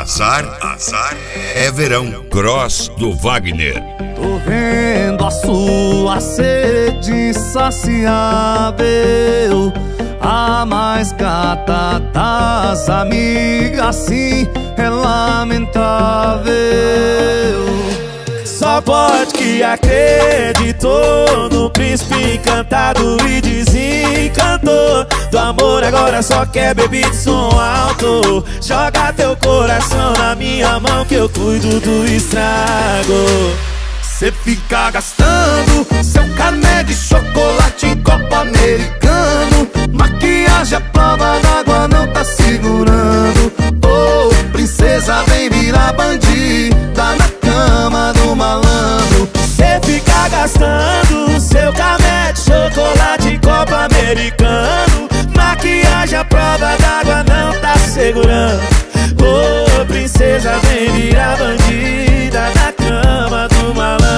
Azar é verão. Cross do Wagner. Tô vendo a sua sede insaciável, a mais gata das amigas, sim, é lamentável. Só pode que acreditou no príncipe encantado e desencantou do amor, agora só quer beber de som alto. Joga teu coração na minha mão que eu cuido do estrago. Cê fica gastando seu carné de chocolate em copo americano, maquiagem à prova d'água não tá segurando. Ô, princesa, vem virar bandida na cama do malandro. Cê fica gastando seu carné de chocolate em copo americano, maquiagem à prova d'água não tá segurando. Ô, princesa, vem virar bandida na cama do malandro.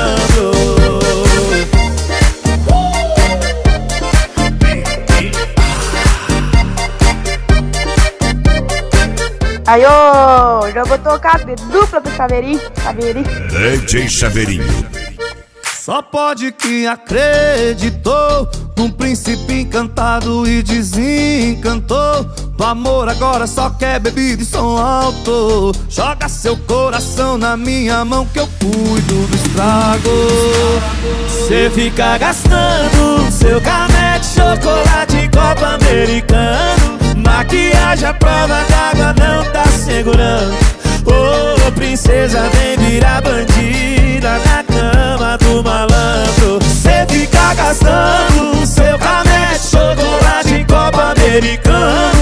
Aí, ô, já vou tocar de dupla pro Chaveirinho. DJ Chaveirinho. Só pode que acreditou num príncipe encantado e desencantou do amor, agora só quer bebida e som alto. Joga seu coração na minha mão que eu cuido do estrago. Cê fica gastando seu carné de chocolate em copo americano, maquiagem à prova d'água não tá segurando. Ô, princesa, vem virar bandida na cama do malandro. Cê fica gastando seu carné de chocolate em copo americano,